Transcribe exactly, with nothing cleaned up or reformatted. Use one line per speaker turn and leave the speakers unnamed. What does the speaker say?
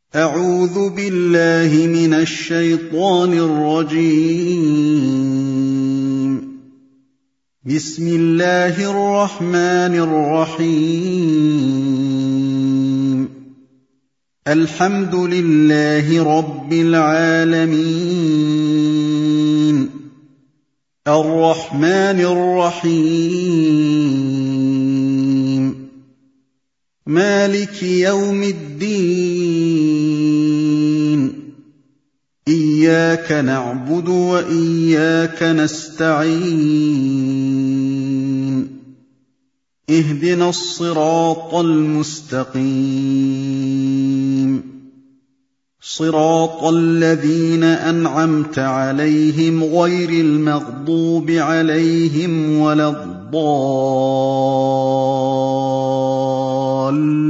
أعوذ بالله من الشيطان الرجيم. بسم الله الرحمن الرحيم. الحمد لله رب العالمين. الرحمن الرحيم. مالك يوم الدين. إياك نعبد وإياك نستعين. اهدنا الصراط المستقيم. صراط الذين أنعمت عليهم غير المغضوب عليهم ولا الضالين.